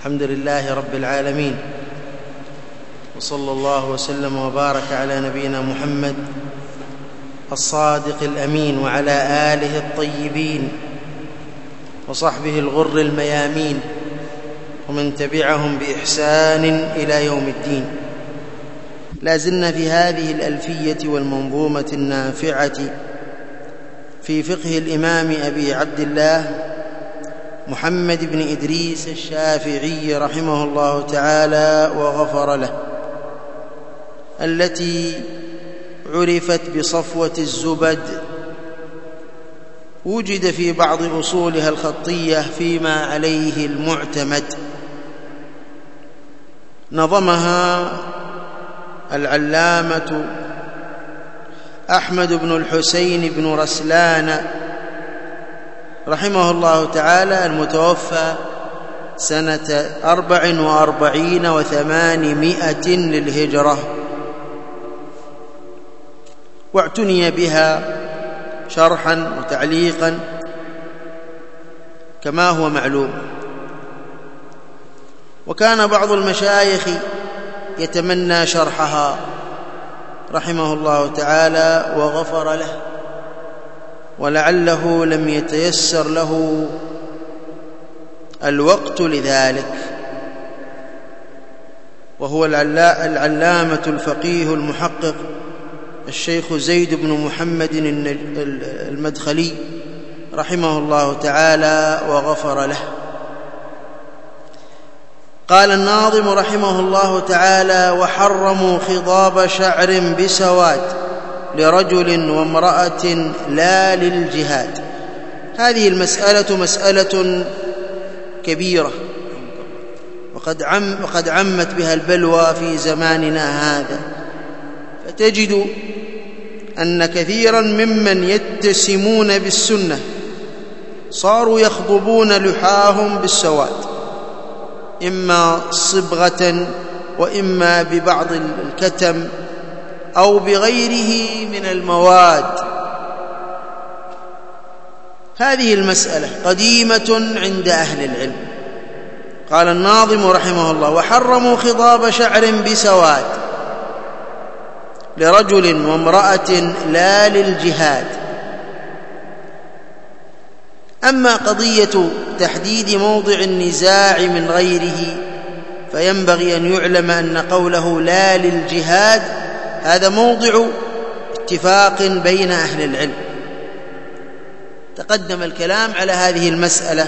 الحمد لله رب العالمين، وصلى الله وسلم وبارك على نبينا محمد الصادق الأمين وعلى آله الطيبين وصحبه الغر الميامين ومن تبعهم بإحسان إلى يوم الدين. لا زلنا في هذه الألفية والمنظومة النافعة في فقه الإمام أبي عبد الله محمد بن إدريس الشافعي رحمه الله تعالى وغفر له، التي عرفت بصفوة الزبد. وجد في بعض أصولها الخطية فيما عليه المعتمد. نظمها العلامة أحمد بن الحسين بن رسلان رحمه الله تعالى، المتوفى سنة 44 و800 للهجرة، واعتني بها شرحا وتعليقا كما هو معلوم. وكان بعض المشايخ يتمنى شرحها رحمه الله تعالى وغفر له، ولعله لم يتيسر له الوقت لذلك. وهو العلامة الفقيه المحقق الشيخ زيد بن محمد المدخلي رحمه الله تعالى وغفر له. قال الناظم رحمه الله تعالى: وحرموا خضاب شعر بسواد لرجل وامرأة لا للجهاد. هذه المسألة مسألة كبيرة، وقد عمت بها البلوى في زماننا هذا، فتجد أن كثيرا ممن يتسمون بالسنة صاروا يخضبون لحاهم بالسواد، إما صبغة وإما ببعض الكتم أو بغيره من المواد. هذه المسألة قديمة عند أهل العلم. قال الناظم رحمه الله: وحرموا خضاب شعر بسواد لرجل وامرأة لا للجهاد. أما قضية تحديد موضع النزاع من غيره، فينبغي أن يعلم أن قوله لا للجهاد هذا موضع اتفاق بين أهل العلم. تقدم الكلام على هذه المسألة،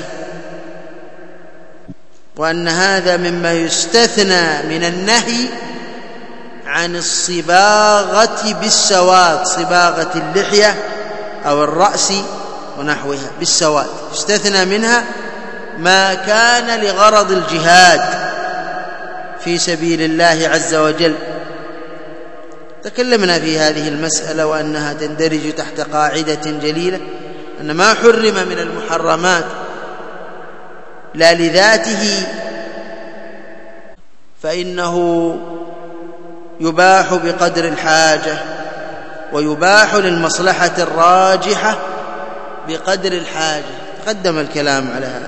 وأن هذا مما يستثنى من النهي عن الصباغة بالسواد، صباغة اللحية أو الرأس ونحوها بالسواد، يستثنى منها ما كان لغرض الجهاد في سبيل الله عز وجل. تكلمنا في هذه المسألة، وأنها تندرج تحت قاعدة جليلة، أن ما حرم من المحرمات لا لذاته فإنه يباح بقدر الحاجة، ويباح للمصلحة الراجحة بقدر الحاجة. تقدم الكلام على هذا.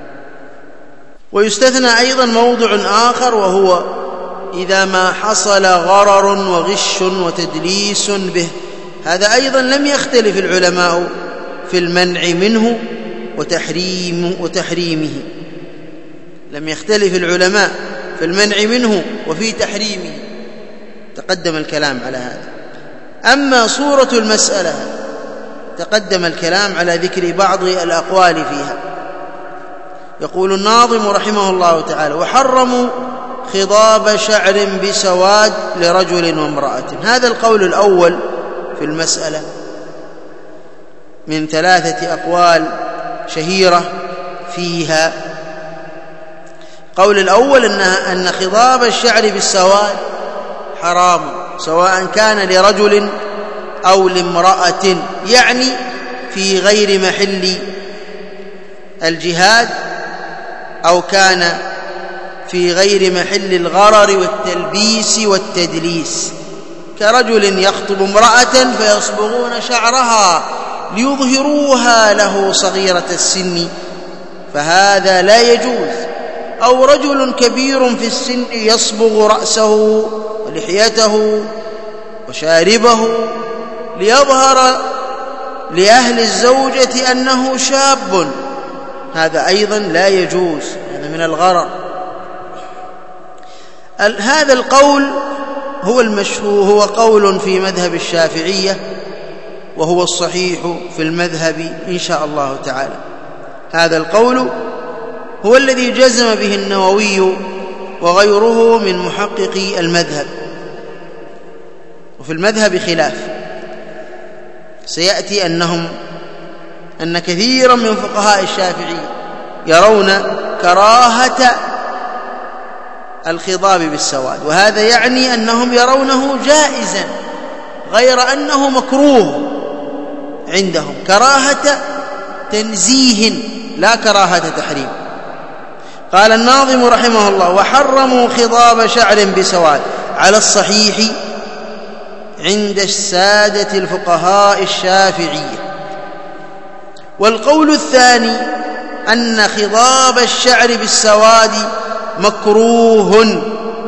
ويستثنى أيضا موضع آخر، وهو إذا ما حصل غرر وغش وتدليس به. هذا أيضا لم يختلف العلماء في المنع منه وتحريمه. لم يختلف العلماء في المنع منه وفي تحريمه. تقدم الكلام على هذا. أما صورة المسألة تقدم الكلام على ذكر بعض الأقوال فيها. يقول الناظم رحمه الله تعالى: وحرموا خضاب شعر بسواد لرجل وامرأة. هذا القول الأول في المسألة من 3 أقوال شهيرة فيها. قول الأول أن خضاب الشعر بالسواد حرام، سواء كان لرجل أو لامرأة، يعني في غير محل الجهاد، أو كان في غير محل الغرر والتلبيس والتدليس، كرجل يخطب امرأة فيصبغون شعرها ليظهروها له صغيرة السن، فهذا لا يجوز. أو رجل كبير في السن يصبغ رأسه ولحيته وشاربه ليظهر لأهل الزوجة أنه شاب، هذا أيضا لا يجوز، هذا من الغرر. هذا القول هو المشهور، هو قول في مذهب الشافعية، وهو الصحيح في المذهب إن شاء الله تعالى. هذا القول هو الذي جزم به النووي وغيره من محققي المذهب، وفي المذهب خلاف. سيأتي أن كثيرا من فقهاء الشافعية يرون كراهة الخضاب بالسواد، وهذا يعني أنهم يرونه جائزا غير أنه مكروه عندهم، كراهة تنزيه لا كراهة تحريم. قال الناظم رحمه الله: وحرموا خضاب شعر بسواد على الصحيح عند السادة الفقهاء الشافعية. والقول الثاني أن خضاب الشعر بالسواد مكروه،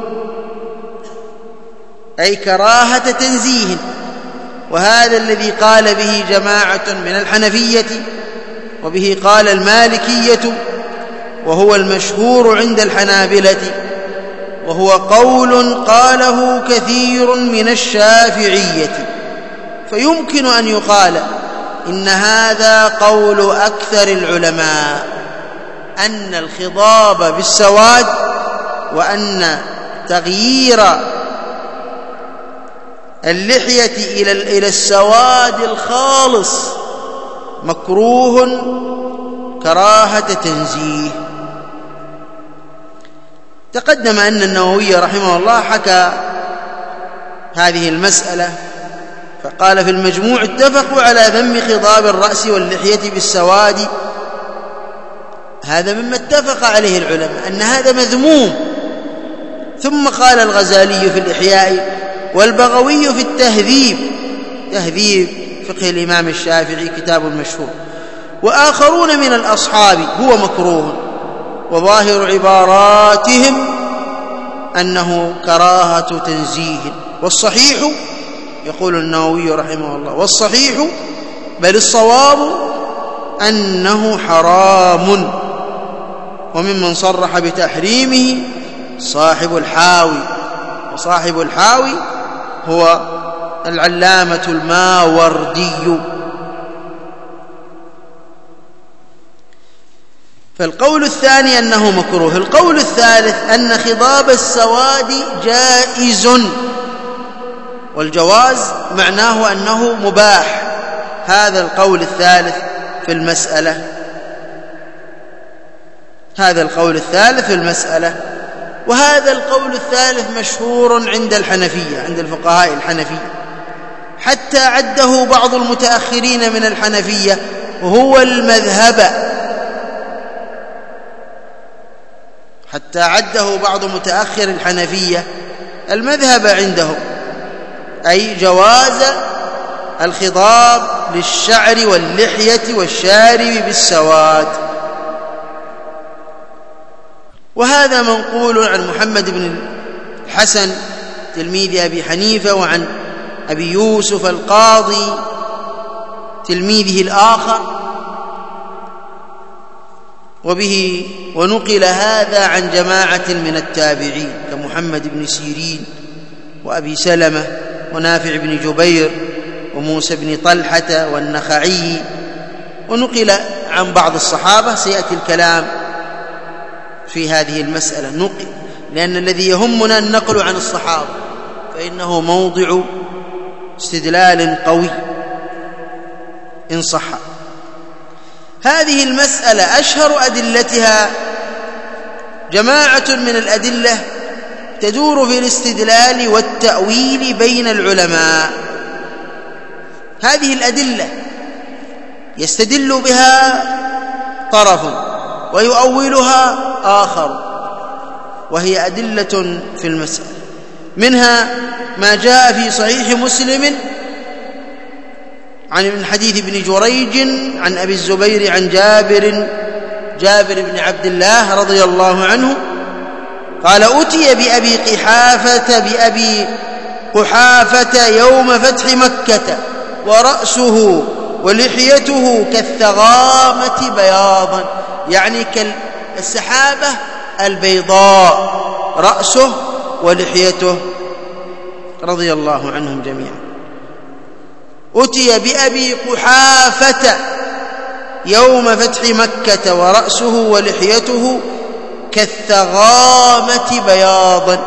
أي كراهة تنزيه، وهذا الذي قال به جماعة من الحنفية، وبه قال المالكية، وهو المشهور عند الحنابلة، وهو قول قاله كثير من الشافعية. فيمكن أن يقال إن هذا قول أكثر العلماء، أن الخضاب بالسواد وأن تغيير اللحية إلى السواد الخالص مكروه كراهة تنزيه. تقدم أن النووي رحمه الله حكى هذه المسألة فقال في المجموع: اتفقوا على ذم خضاب الرأس واللحية بالسواد. هذا مما اتفق عليه العلماء أن هذا مذموم. ثم قال الغزالي في الإحياء والبغوي في التهذيب، تهذيب فقه الإمام الشافعي كتاب مشهور، وآخرون من الأصحاب هو مكروه، وظاهر عباراتهم أنه كراهة تنزيه. والصحيح، يقول النووي رحمه الله، والصحيح بل الصواب أنه حرام. وممن صرح بتحريمه صاحب الحاوي، وصاحب الحاوي هو العلامة الماوردي. فالقول الثاني أنه مكروه. القول الثالث أن خضاب السواد جائز، والجواز معناه أنه مباح. هذا القول الثالث في المسألة، هذا القول الثالث في المسألة. وهذا القول الثالث مشهور عند الحنفية، عند الفقهاء الحنفية، حتى عده بعض المتأخرين من الحنفية هو المذهب، حتى عده بعض متأخر الحنفية المذهب عندهم، أي جواز الخضاب للشعر واللحية والشارب بالسواد. وهذا منقول عن محمد بن الحسن تلميذ أبي حنيفة، وعن أبي يوسف القاضي تلميذه الآخر، وبه ونقل هذا عن جماعة من التابعين كمحمد بن سيرين وأبي سلمة ونافع بن جبير وموسى بن طلحة والنخعي، ونقل عن بعض الصحابة. سيأتي الكلام في هذه المسألة، نقل، لأن الذي يهمنا النقل عن الصحابة، فإنه موضع استدلال قوي إن صح. هذه المسألة أشهر أدلتها جماعة من الأدلة تدور في الاستدلال والتأويل بين العلماء. هذه الأدلة يستدل بها طرف ويؤولها آخر، وهي أدلة في المسألة. منها ما جاء في صحيح مسلم عن حديث ابن جريج عن أبي الزبير عن جابر بن عبد الله رضي الله عنه قال أتي بأبي قحافة يوم فتح مكة ورأسه ولحيته كالثغامة بياضا، يعني كالسحابة البيضاء رأسه ولحيته رضي الله عنهم جميعا. أتي بأبي قحافة يوم فتح مكة ورأسه ولحيته كالثغامة بياضا،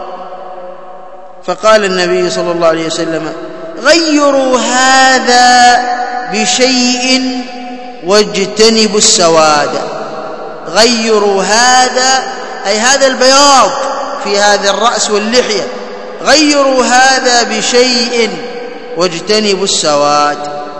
فقال النبي صلى الله عليه وسلم: غيروا هذا بشيء واجتنبوا السواد. غيروا هذا أي هذا البياض في هذا الرأس واللحية، غيروا هذا بشيء واجتنبوا السواد.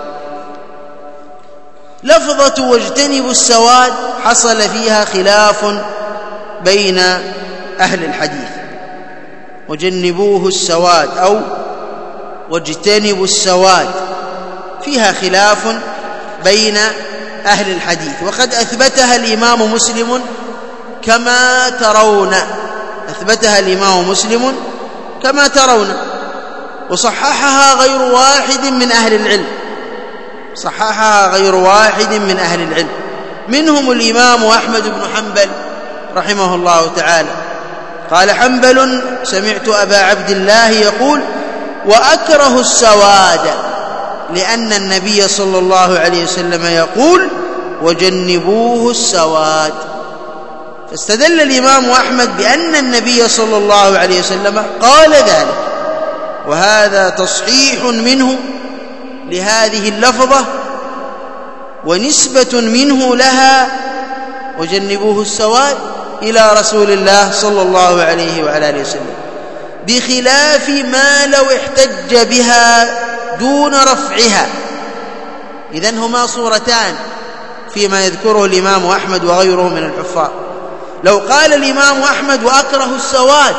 لفظة واجتنبوا السواد حصل فيها خلاف بين أهل الحديث، وجنبوه السواد أو واجتنبوا السواد، فيها خلاف بين أهل الحديث، وقد أثبتها الإمام مسلم كما ترون، أثبتها الإمام مسلم كما ترون، وصححها غير واحد من أهل العلم، صححها غير واحد من أهل العلم، منهم الإمام أحمد بن حنبل رحمه الله تعالى. قال حنبل: سمعت أبا عبد الله يقول: وأكره السواد، لأن النبي صلى الله عليه وسلم يقول: وجنبوه السواد. فاستدل الإمام أحمد بأن النبي صلى الله عليه وسلم قال ذلك، وهذا تصحيح منه لهذه اللفظة ونسبة منه لها، وجنبوه السواد، إلى رسول الله صلى الله عليه وعلى آله وسلم، بخلاف ما لو احتج بها دون رفعها. إذن هما صورتان فيما يذكره الإمام أحمد وغيره من الحفاظ. لو قال الإمام أحمد: وأكره السواد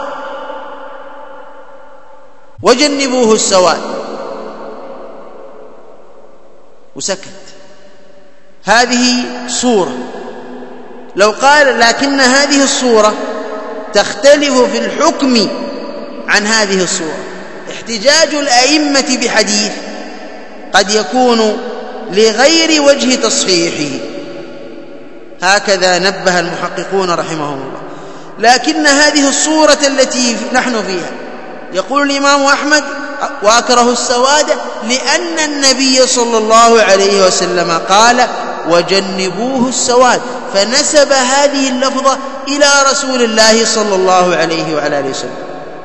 وجنبوه السواد، وسكت، هذه صورة. لو قال: لكن هذه الصورة تختلف في الحكم عن هذه الصورة، احتجاج الأئمة بحديث قد يكون لغير وجه تصحيحه، هكذا نبه المحققون رحمهم الله. لكن هذه الصورة التي نحن فيها، يقول الإمام أحمد: وأكره السواد، لأن النبي صلى الله عليه وسلم قال: وجنبوه السواد، فنسب هذه اللفظة إلى رسول الله صلى الله عليه وعلى آله وسلم.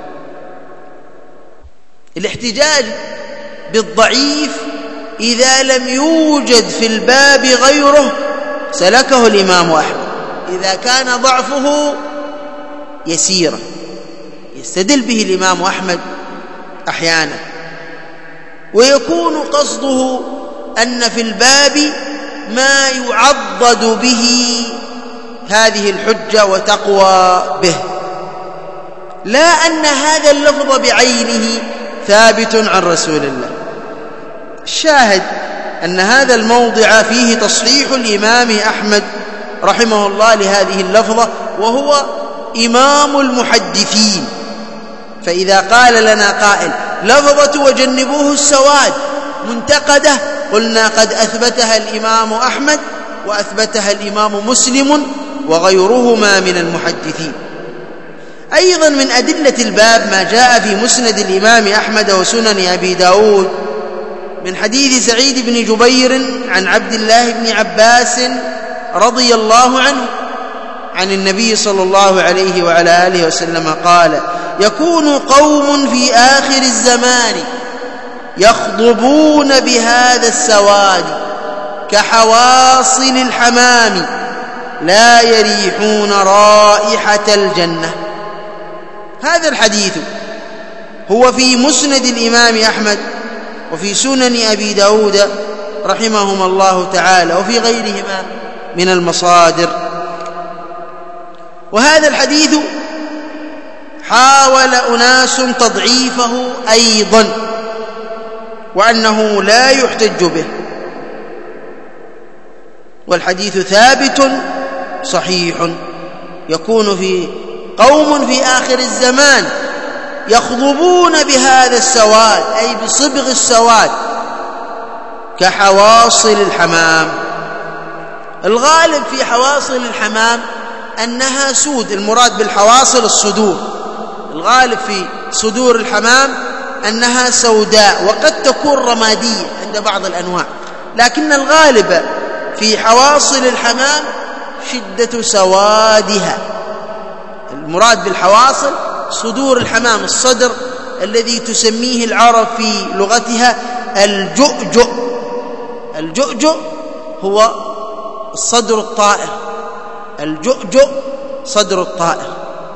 الاحتجاج بالضعيف إذا لم يوجد في الباب غيره سلكه الإمام أحمد، إذا كان ضعفه يسيرا يستدل به الإمام أحمد أحيانا، ويكون قصده أن في الباب ما يعضد به هذه الحجة وتقوى به، لا أن هذا اللفظ بعينه ثابت عن رسول الله. الشاهد أن هذا الموضع فيه تصحيح الإمام أحمد رحمه الله لهذه اللفظة، وهو إمام المحدثين. فإذا قال لنا قائل: لفظة وجنبوه السواد منتقدة، قلنا: قد أثبتها الإمام أحمد وأثبتها الإمام مسلم وغيرهما من المحدثين. أيضا من أدلة الباب ما جاء في مسند الإمام أحمد وسنن أبي داود من حديث سعيد بن جبير عن عبد الله بن عباس رضي الله عنه عن النبي صلى الله عليه وعلى آله وسلم قال: يكون قوم في آخر الزمان يخضبون بهذا السواد كحواصل الحمام لا يريحون رائحة الجنة. هذا الحديث هو في مسند الإمام أحمد وفي سنن أبي داود رحمهما الله تعالى وفي غيرهما من المصادر. وهذا الحديث حاول أناس تضعيفه أيضا، وأنه لا يحتج به، والحديث ثابت صحيح، يكون في قوم في آخر الزمان يخضبون بهذا السواد، أي بصبغ السواد، كحواصل الحمام. الغالب في حواصل الحمام أنها سود، المراد بالحواصل الصدور، الغالب في صدور الحمام أنها سوداء، وقد تكون رمادية عند بعض الأنواع، لكن الغالب في حواصل الحمام شدة سوادها. المراد بالحواصل صدور الحمام، الصدر الذي تسميه العرب في لغتها الجؤجؤ. الجؤجؤ هو الصدر الطائر، الجؤجؤ صدر الطائر.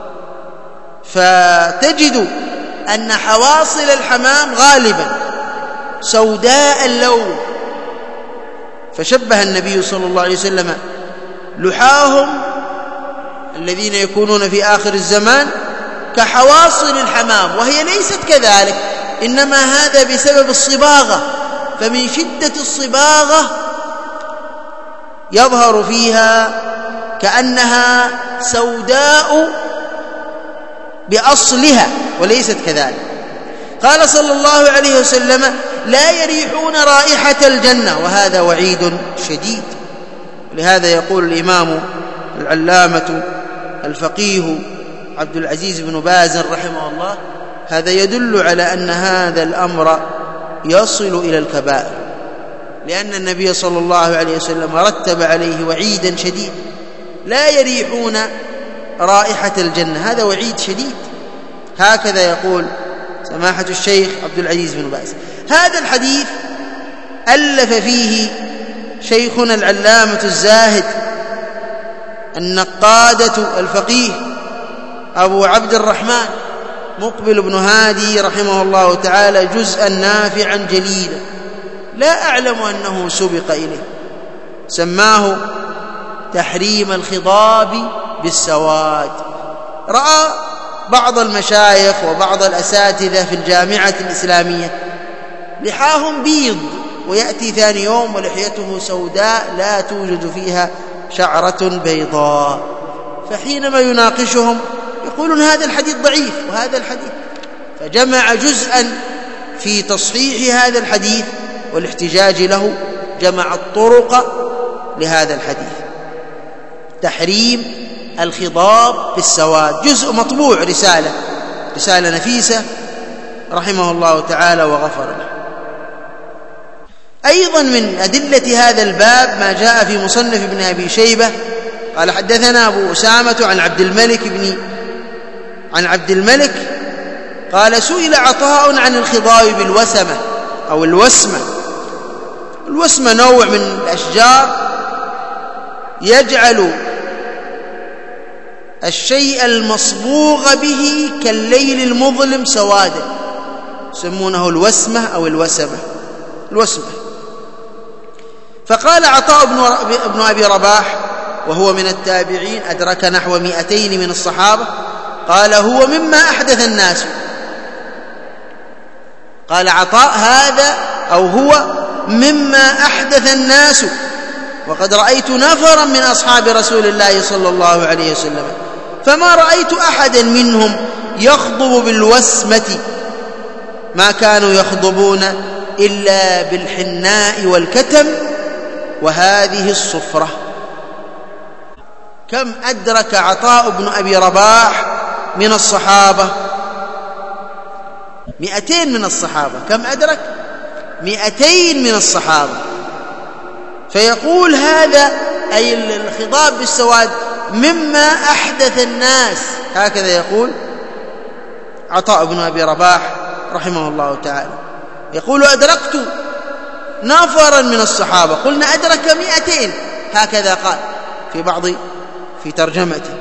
فتجد أن حواصل الحمام غالبا سوداء اللون، فشبه النبي صلى الله عليه وسلم لحاهم الذين يكونون في آخر الزمان كحواصل الحمام، وهي ليست كذلك، إنما هذا بسبب الصباغة، فمن شدة الصباغة يظهر فيها كأنها سوداء بأصلها، وليست كذلك. قال صلى الله عليه وسلم: لا يريحون رائحة الجنة، وهذا وعيد شديد. لهذا يقول الإمام العلامة الفقيه عبد العزيز بن باز رحمه الله: هذا يدل على أن هذا الأمر يصل إلى الكبائر، لأن النبي صلى الله عليه وسلم رتب عليه وعيدا شديد: لا يريحون رائحة الجنة، هذا وعيد شديد. هكذا يقول سماحة الشيخ عبد العزيز بن باز. هذا الحديث ألف فيه شيخنا العلامة الزاهد النقادة الفقيه أبو عبد الرحمن مقبل بن هادي رحمه الله تعالى جزءا نافعا جليلا، لا أعلم أنه سبق إليه، سماه تحريم الخضاب بالسواد. رأى بعض المشايخ وبعض الأساتذة في الجامعة الإسلامية لحاهم بيض، ويأتي ثاني يوم ولحيته سوداء لا توجد فيها شعرة بيضاء، فحينما يناقشهم يقولون هذا الحديث ضعيف وهذا الحديث، فجمع جزءا في تصحيح هذا الحديث والاحتجاج له، جمع الطرق لهذا الحديث. تحريم الخضاب بالسواد، جزء مطبوع، رسالة نفيسة رحمه الله تعالى وغفر له. أيضا من أدلة هذا الباب ما جاء في مصنف ابن أبي شيبة قال: حدثنا أبو أسامة عن عبد الملك قال: سئل عطاء عن الخضاب بالوسمة أو الوسمة. الوسمة نوع من الأشجار يجعل الشيء المصبوغ به كالليل المظلم سوادا، يسمونه الوسمة أو الوسمة. فقال عطاء بن أبي رباح وهو من التابعين أدرك نحو 200 من الصحابة، قال: هو مما أحدث الناس. قال عطاء: هذا أو هو مما أحدث الناس، وقد رأيت نفرا من أصحاب رسول الله صلى الله عليه وسلم فما رأيت أحدا منهم يخضب بالوسمة، ما كانوا يخضبون إلا بالحناء والكتم وهذه الصفرة. كم أدرك عطاء بن أبي رباح من الصحابة؟ 200 من الصحابة. كم أدرك؟ 200 من الصحابة. فيقول هذا أي الخضاب بالسواد مما أحدث الناس، هكذا يقول عطاء بن أبي رباح رحمه الله تعالى. يقول: أدركت نفرا من الصحابة، قلنا أدرك 200، هكذا قال في ترجمته.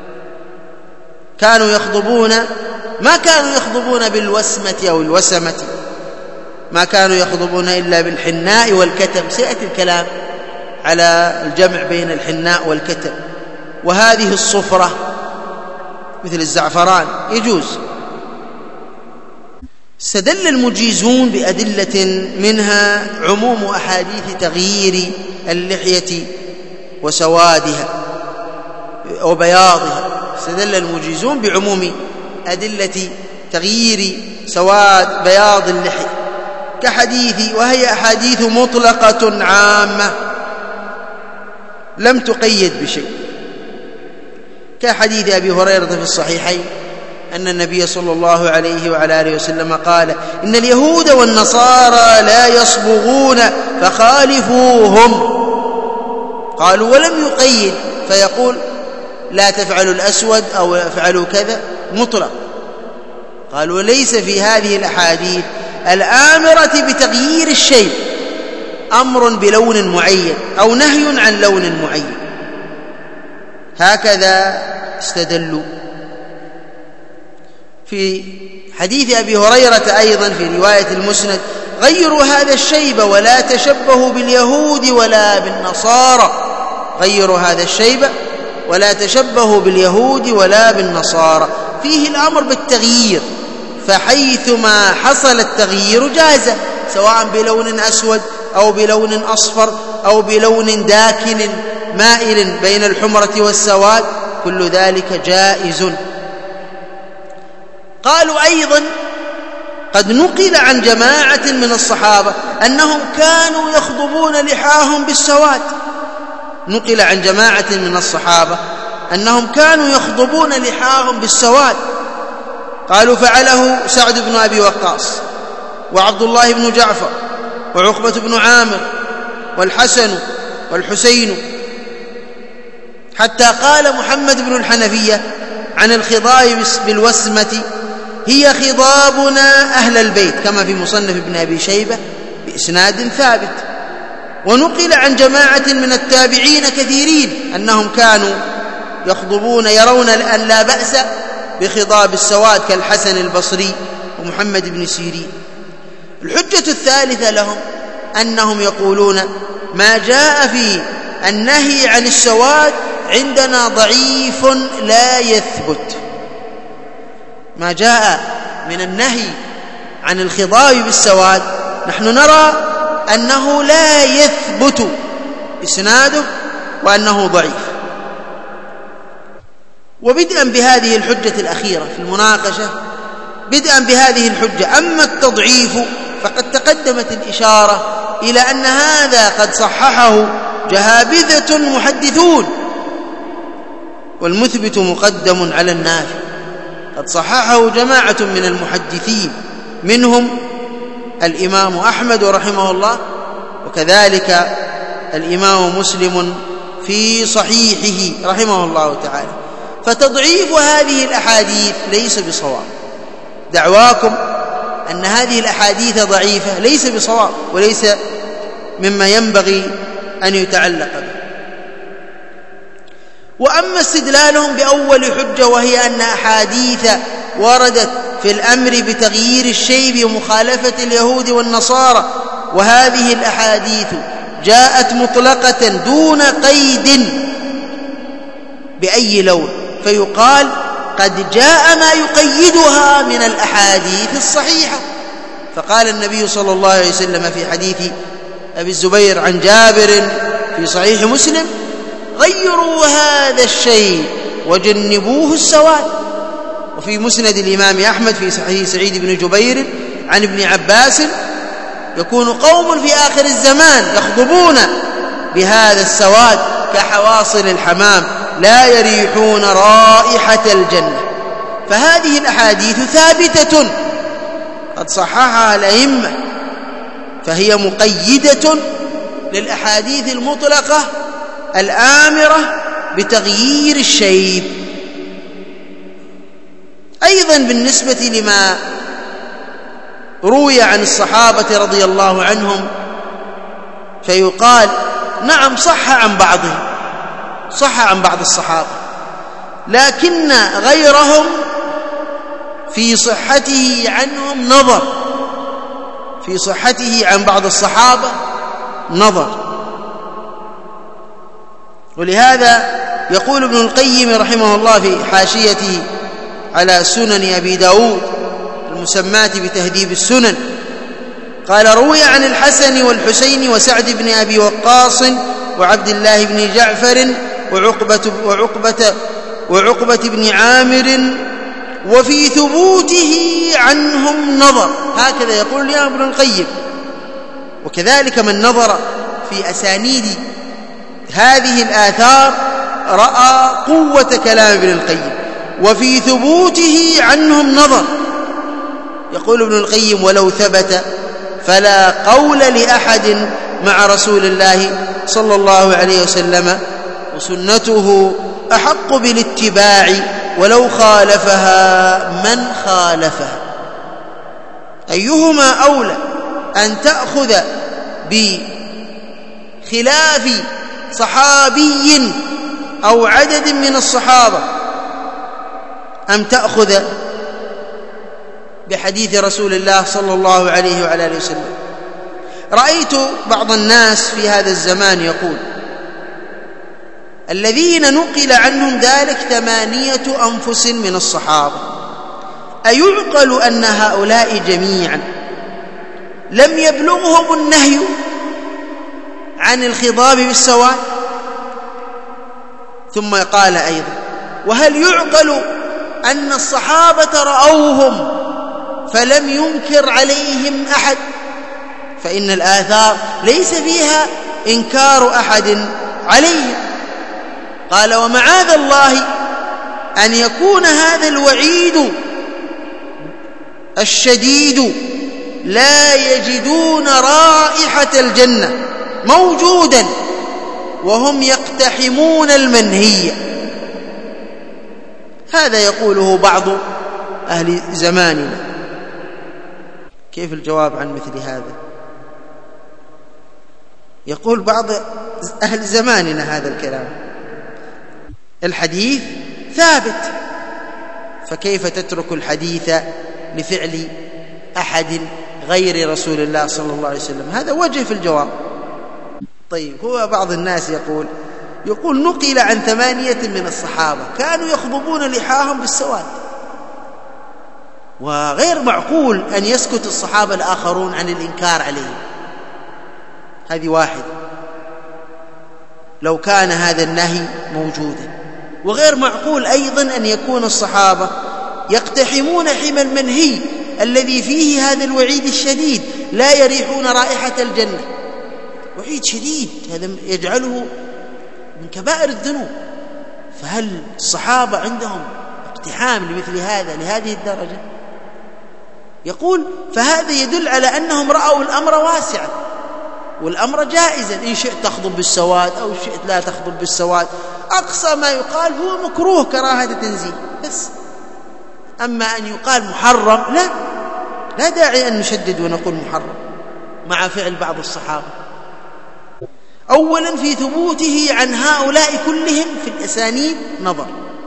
ما كانوا يخضبون بالوسمة أو الوسمة، ما كانوا يخضبون إلا بالحناء والكتم. سيأتي الكلام على الجمع بين الحناء والكتم. وهذه الصفرة مثل الزعفران يجوز. استدل المجيزون بأدلة منها عموم أحاديث تغيير اللحية وسوادها وبياضها، استدل المجيزون بعموم أدلة تغيير سواد بياض اللحية كحديث وهي أحاديث مطلقة عامة لم تقيد بشيء، كحديث أبي هريرة في الصحيحين أن النبي صلى الله عليه وعلى آله وسلم قال: إن اليهود والنصارى لا يصبغون فخالفوهم. قالوا ولم يقيد، فيقول لا تفعلوا الأسود أو افعلوا كذا مطلق. قالوا وليس في هذه الأحاديث الآمرة بتغيير الشيء أمر بلون معين أو نهي عن لون معين. هكذا استدلوا. في حديث أبي هريرة أيضا في رواية المسند: غيروا هذا الشيب ولا تشبهوا باليهود ولا بالنصارى. غيروا هذا الشيب ولا تشبهوا باليهود ولا بالنصارى. فيه الأمر بالتغيير، فحيثما حصل التغيير جاز، سواء بلون أسود أو بلون أصفر أو بلون داكن مائل بين الحمرة والسواد، كل ذلك جائز. قالوا أيضا: قد نقل عن جماعة من الصحابة أنهم كانوا يخضبون لحاهم بالسواد. نقل عن جماعة من الصحابة أنهم كانوا يخضبون لحاهم بالسواد. قالوا: فعله سعد بن أبي وقاص وعبد الله بن جعفر وعقبة بن عامر والحسن والحسين، حتى قال محمد بن الحنفية عن الخضاب بالوسمة: هي خضابنا أهل البيت، كما في مصنف ابن أبي شيبة بإسناد ثابت. ونقل عن جماعة من التابعين كثيرين أنهم كانوا يخضبون يرون أن لا بأس بخضاب السواد كالحسن البصري ومحمد بن سيرين. الحجة الثالثة لهم أنهم يقولون: ما جاء في النهي عن السواد عندنا ضعيف لا يثبت. ما جاء من النهي عن الخضاب بالسواد نحن نرى أنه لا يثبت إسناده وأنه ضعيف. وبدءا بهذه الحجة الأخيرة في المناقشة، بدءا بهذه الحجة، أما التضعيف فقد تقدمت الإشارة إلى أن هذا قد صححه جهابذة محدثون، والمثبت مقدم على النافي. قد صححه جماعة من المحدثين، منهم الإمام أحمد رحمه الله، وكذلك الإمام مسلم في صحيحه رحمه الله تعالى. فتضعيف هذه الأحاديث ليس بصواب. دعواكم أن هذه الأحاديث ضعيفة ليس بصواب، وليس مما ينبغي أن يتعلق به. وأما استدلالهم بأول حجة، وهي أن أحاديث وردت في الأمر بتغيير الشيب ومخالفة اليهود والنصارى، وهذه الأحاديث جاءت مطلقة دون قيد بأي لون، فيقال قد جاء ما يقيدها من الأحاديث الصحيحة. فقال النبي صلى الله عليه وسلم في حديث أبي الزبير عن جابر في صحيح مسلم: غيروا هذا الشيء وجنبوه السواد. وفي مسند الإمام أحمد في صحيح سعيد بن جبير عن ابن عباس: يكون قوم في آخر الزمان يخضبون بهذا السواد كحواصل الحمام لا يريحون رائحة الجنة. فهذه الأحاديث ثابتة قد صححها الأئمة، فهي مقيدة للأحاديث المطلقة الآمرة بتغيير الشيب. أيضا بالنسبة لما روي عن الصحابة رضي الله عنهم، فيقال: نعم صح عن بعضهم، صح عن بعض الصحابة، لكن غيرهم في صحته عنهم نظر، في صحته عن بعض الصحابة نظر. ولهذا يقول ابن القيم رحمه الله في حاشيته على سنن أبي داود المسماة بتهذيب السنن، قال: روي عن الحسن والحسين وسعد بن أبي وقاص وعبد الله بن جعفر وعقبة بن عامر وفي ثبوته عنهم نظر. هكذا يقول الإمام ابن القيم. وكذلك من نظر في أسانيد هذه الآثار رأى قوة كلام ابن القيم. وفي ثبوته عنهم نظر. يقول ابن القيم: ولو ثبت فلا قول لأحد مع رسول الله صلى الله عليه وسلم، وسنته أحق بالاتباع ولو خالفها من خالفها. أيهما أولى، أن تأخذ بخلاف صحابي أو عدد من الصحابة، أم تأخذ بحديث رسول الله صلى الله عليه وعلى آله وسلم؟ رأيت بعض الناس في هذا الزمان يقول: الذين نقل عنهم ذلك 8 أنفس من الصحابة، أيعقل أن هؤلاء جميعا لم يبلغهم النهي عن الخضاب بالسواد؟ ثم قال أيضا: وهل يعقل أن الصحابة رأوهم فلم ينكر عليهم أحد؟ فإن الآثار ليس فيها إنكار أحد عليهم. قال: ومعاذ الله أن يكون هذا الوعيد الشديد لا يجدون رائحة الجنة موجودا وهم يقتحمون المنهي. هذا يقوله بعض أهل زماننا. كيف الجواب عن مثل هذا؟ يقول بعض أهل زماننا هذا الكلام. الحديث ثابت، فكيف تترك الحديث لفعل أحد غير رسول الله صلى الله عليه وسلم؟ هذا وجه في الجواب. طيب، هو بعض الناس يقول نقل عن 8 من الصحابة كانوا يخضبون لحاهم بالسواد، وغير معقول أن يسكت الصحابة الآخرون عن الإنكار عليهم. هذه واحدة لو كان هذا النهي موجودا. وغير معقول أيضا أن يكون الصحابة يقتحمون حمى المنهي الذي فيه هذا الوعيد الشديد، لا يريحون رائحة الجنة. وعيد شديد، هذا يجعله من كبائر الذنوب. فهل الصحابة عندهم اقتحام لمثل هذا لهذه الدرجة؟ يقول: فهذا يدل على أنهم رأوا الأمر واسعا والأمر جائزا، إن شئت تخضب بالسواد أو شئت لا تخضب بالسواد. أقصى ما يقال هو مكروه كراهة تنزيه بس. أما أن يقال محرم، لا داعي أن نشدد ونقول محرم مع فعل بعض الصحابة. أولا في ثبوته عن هؤلاء كلهم في الأسانيد نظر،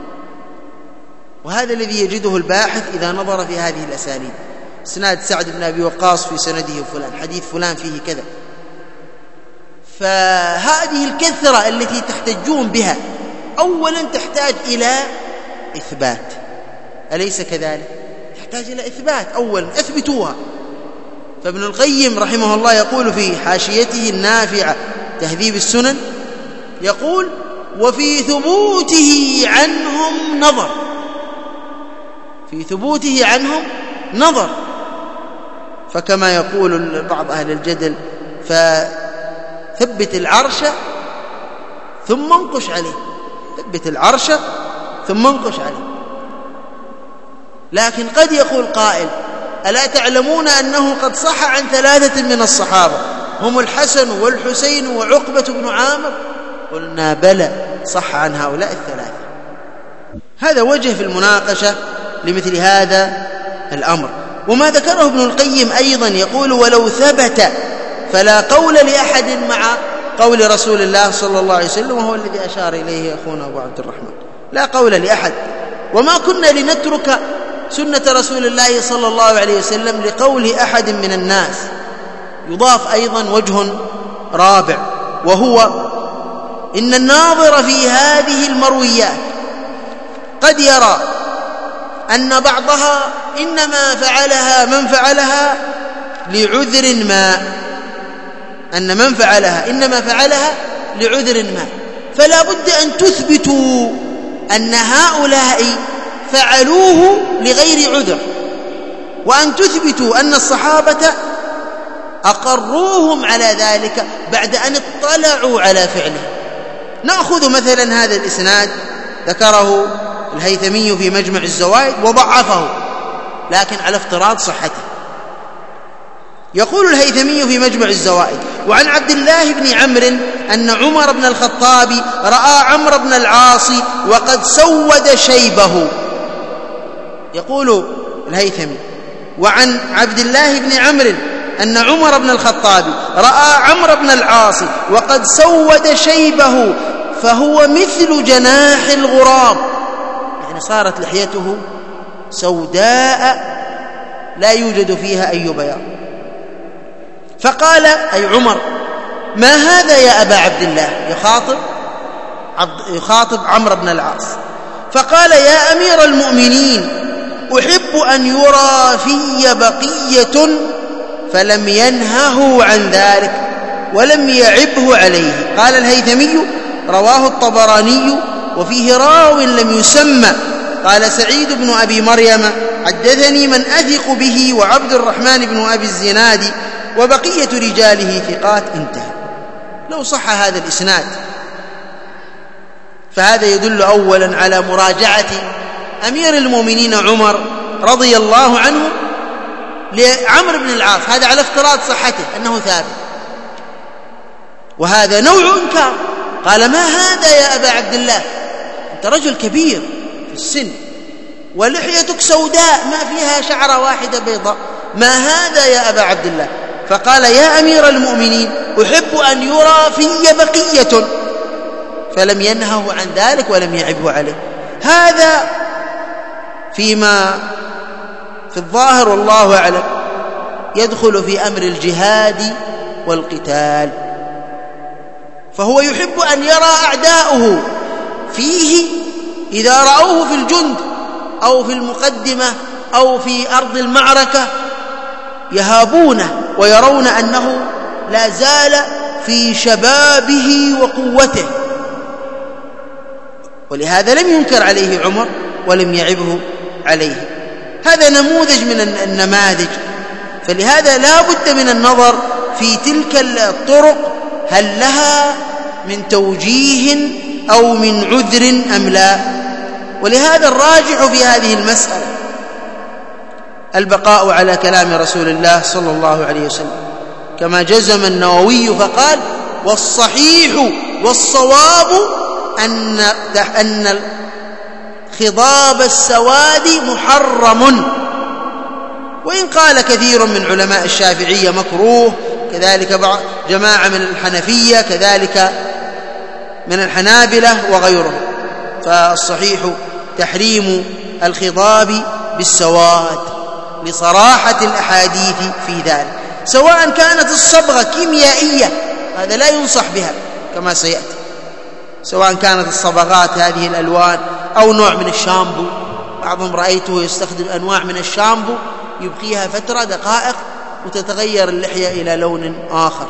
وهذا الذي يجده الباحث إذا نظر في هذه الأسانيد. إسناد سعد بن أبي وقاص في سنده فلان، حديث فلان فيه كذا. فهذه الكثرة التي تحتجون بها أولا تحتاج إلى إثبات، أليس كذلك؟ تحتاج إلى إثبات. أولا أثبتوها. فابن القيم رحمه الله يقول في حاشيته النافعة تهذيب السنن، يقول: وفي ثبوته عنهم نظر. في ثبوته عنهم نظر. فكما يقول بعض أهل الجدل: فثبت العرش ثم انقش عليه. ثبت العرش ثم انقش عليه. لكن قد يقول قائل: ألا تعلمون أنه قد صح عن 3 من الصحابة هم الحسن والحسين وعقبة بن عامر؟ قلنا: بلى، صح عن هؤلاء 3. هذا وجه في المناقشة لمثل هذا الأمر. وما ذكره ابن القيم أيضا يقول: ولو ثبت فلا قول لأحد مع قول رسول الله صلى الله عليه وسلم، وهو الذي أشار إليه أخونا أبو عبد الرحمن. لا قول لأحد. وما كنا لنترك سنة رسول الله صلى الله عليه وسلم لقول أحد من الناس. يضاف أيضا وجه رابع، وهو إن الناظر في هذه المرويات قد يرى أن بعضها إنما فعلها من فعلها لعذر ما، أن من فعلها إنما فعلها لعذر ما، فلا بد أن تثبتوا أن هؤلاء فعلوه لغير عذر، وأن تثبتوا أن الصحابة أقروهم على ذلك بعد أن اطلعوا على فعله. نأخذ مثلا هذا الإسناد ذكره الهيثمي في مجمع الزوائد وضعفه، لكن على افتراض صحته. يقول الهيثمي في مجمع الزوائد: وعن عبد الله بن عمرو أن عمر بن الخطاب رأى عمرو بن العاص وقد سود شيبه. يقول الهيثمي: وعن عبد الله بن عمرو أن عمر بن الخطاب رأى عمرو بن العاص وقد سود شيبه فهو مثل جناح الغراب، يعني صارت لحيته سوداء لا يوجد فيها أي بياض. فقال أي عمر: ما هذا يا أبا عبد الله؟ يخاطب عمرو بن العاص. فقال: يا أمير المؤمنين، أحب أن يرى في بقية، فلم ينهه عن ذلك ولم يعبه عليه. قال الهيثمي: رواه الطبراني وفيه راو لم يسمى. قال سعيد بن أبي مريم: حدثني من أثق به وعبد الرحمن بن أبي الزناد وبقية رجاله ثقات. انتهى. لو صح هذا الإسناد فهذا يدل أولا على مراجعة أمير المؤمنين عمر رضي الله عنه لعمرو بن العاص، هذا على افتراض صحته أنه ثابت، وهذا نوع إنكار. قال: ما هذا يا أبا عبد الله؟ أنت رجل كبير في السن ولحيتك سوداء ما فيها شعرة واحدة بيضاء، ما هذا يا أبا عبد الله؟ فقال: يا أمير المؤمنين، أحب أن يرى في بقية، فلم ينهه عن ذلك ولم يعبه عليه. هذا فيما في الظاهر والله أعلم يدخل في أمر الجهاد والقتال، فهو يحب أن يرى أعداؤه فيه إذا رأوه في الجند أو في المقدمة أو في أرض المعركة يهابونه ويرون أنه لا زال في شبابه وقوته، ولهذا لم ينكر عليه عمر ولم يعبه عليه. هذا نموذج من النماذج، فلهذا لا بد من النظر في تلك الطرق هل لها من توجيه أو من عذر أم لا. ولهذا الراجح في هذه المسألة البقاء على كلام رسول الله صلى الله عليه وسلم، كما جزم النووي فقال: والصحيح والصواب أن خضاب السواد محرم. وإن قال كثير من علماء الشافعية مكروه، كذلك جماعة من الحنفية، كذلك من الحنابلة وغيرهم، فالصحيح تحريم الخضاب بالسواد لصراحة الأحاديث في ذلك، سواء كانت الصبغة كيميائية هذا لا ينصح بها كما سيأتي، سواء كانت الصبغات هذه الألوان أو نوع من الشامبو. بعضهم رأيته يستخدم أنواع من الشامبو يبقيها فترة دقائق وتتغير اللحية إلى لون آخر.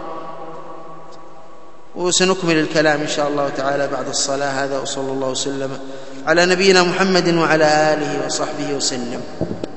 وسنكمل الكلام إن شاء الله تعالى بعد الصلاة. هذا وصلى الله وسلم على نبينا محمد وعلى آله وصحبه وسلم.